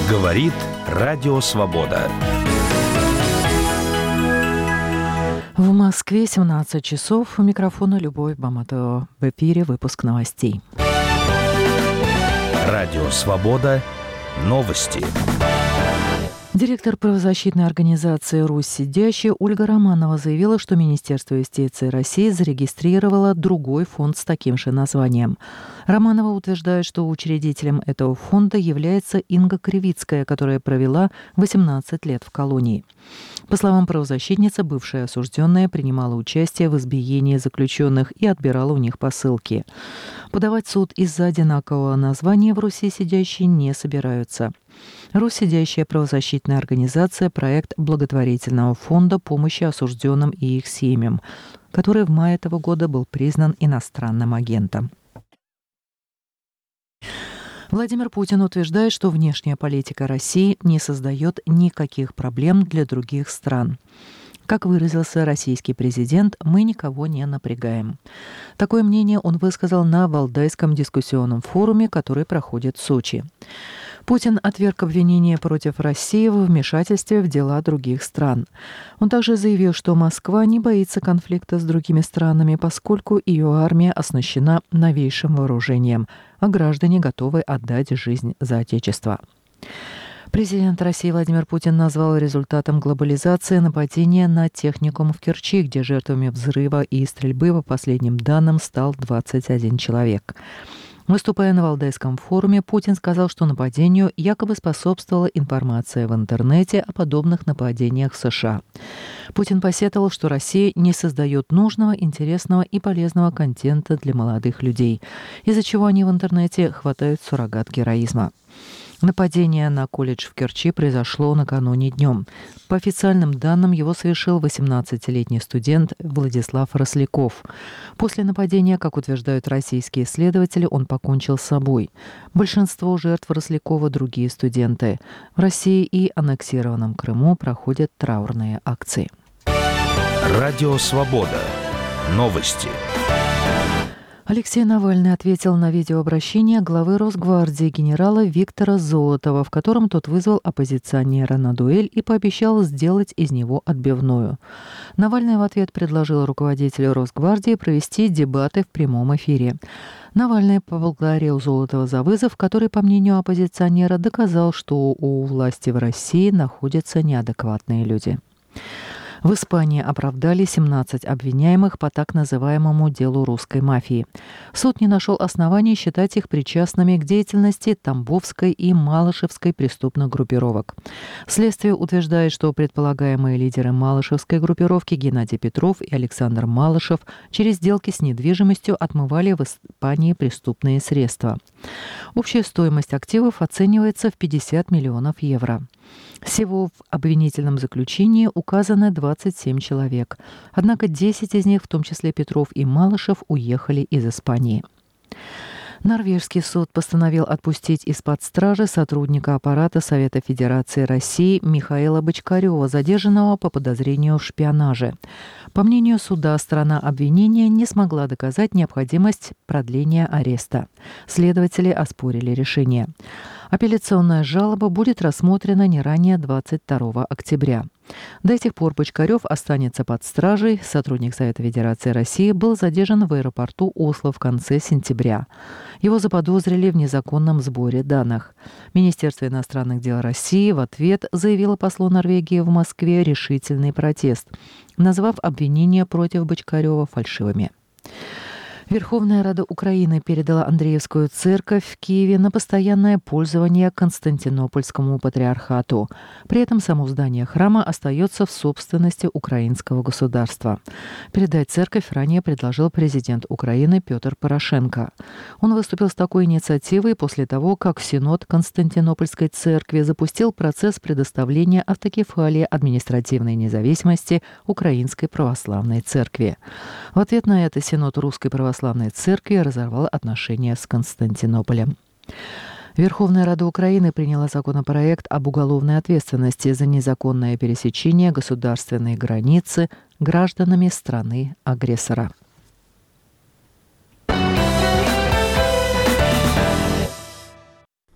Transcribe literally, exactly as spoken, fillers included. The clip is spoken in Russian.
Говорит Радио Свобода. В Москве семнадцать часов. У микрофона Любовь Баматова. В эфире выпуск новостей. Радио Свобода. Новости. Директор правозащитной организации «Русь сидящая» Ольга Романова заявила, что Министерство юстиции России зарегистрировало другой фонд с таким же названием. Романова утверждает, что учредителем этого фонда является Инга Кривицкая, которая провела восемнадцать лет в колонии. По словам правозащитницы, бывшая осужденная принимала участие в избиении заключенных и отбирала у них посылки. Подавать в суд из-за одинакового названия в Руси сидящей не собираются. «Русь сидящая» правозащитная организация – проект благотворительного фонда помощи осужденным и их семьям, который в мае этого года был признан иностранным агентом. Владимир Путин утверждает, что внешняя политика России не создает никаких проблем для других стран. Как выразился российский президент, мы никого не напрягаем. Такое мнение он высказал на Валдайском дискуссионном форуме, который проходит в Сочи. Путин отверг обвинения против России в вмешательстве в дела других стран. Он также заявил, что Москва не боится конфликта с другими странами, поскольку ее армия оснащена новейшим вооружением, а граждане готовы отдать жизнь за Отечество. Президент России Владимир Путин назвал результатом глобализации нападение на техникум в Керчи, где жертвами взрыва и стрельбы, по последним данным, стал двадцать один человек. Выступая на Валдайском форуме, Путин сказал, что нападению якобы способствовала информация в интернете о подобных нападениях в США. Путин посетовал, что Россия не создает нужного, интересного и полезного контента для молодых людей, из-за чего они в интернете хватают суррогат героизма. Нападение на колледж в Керчи произошло накануне днем. По официальным данным, его совершил восемнадцатилетний студент Владислав Росляков. После нападения, как утверждают российские следователи, он покончил с собой. Большинство жертв Рослякова – другие студенты. В России и аннексированном Крыму проходят траурные акции. Радио Свобода. Новости. Алексей Навальный ответил на видеообращение главы Росгвардии генерала Виктора Золотова, в котором тот вызвал оппозиционера на дуэль и пообещал сделать из него отбивную. Навальный в ответ предложил руководителю Росгвардии провести дебаты в прямом эфире. Навальный поблагодарил Золотова за вызов, который, по мнению оппозиционера, доказал, что у власти в России находятся неадекватные люди. В Испании оправдали семнадцать обвиняемых по так называемому делу русской мафии. Суд не нашел оснований считать их причастными к деятельности Тамбовской и Малышевской преступных группировок. Следствие утверждает, что предполагаемые лидеры Малышевской группировки Геннадий Петров и Александр Малышев через сделки с недвижимостью отмывали в Испании преступные средства. Общая стоимость активов оценивается в пятьдесят миллионов евро. Всего в обвинительном заключении указано двадцать семь человек. Однако десять из них, в том числе Петров и Малышев, уехали из Испании. Норвежский суд постановил отпустить из-под стражи сотрудника аппарата Совета Федерации России Михаила Бочкарева, задержанного по подозрению в шпионаже. По мнению суда, сторона обвинения не смогла доказать необходимость продления ареста. Следователи оспорили решение. Апелляционная жалоба будет рассмотрена не ранее двадцать второго октября. До этих пор Бочкарев останется под стражей. Сотрудник Совета Федерации России был задержан в аэропорту Осло в конце сентября. Его заподозрили в незаконном сборе данных. Министерство иностранных дел России в ответ заявило послу Норвегии в Москве решительный протест, назвав обвинения против Бочкарева фальшивыми. Верховная Рада Украины передала Андреевскую церковь в Киеве на постоянное пользование Константинопольскому патриархату. При этом само здание храма остается в собственности украинского государства. Передать церковь ранее предложил президент Украины Петр Порошенко. Он выступил с такой инициативой после того, как Синод Константинопольской церкви запустил процесс предоставления автокефалии административной независимости Украинской православной церкви. В ответ на это Синод Русской православной Церкви разорвал отношения с Константинополем. Верховная Рада Украины приняла законопроект об уголовной ответственности за незаконное пересечение государственной границы гражданами страны-агрессора.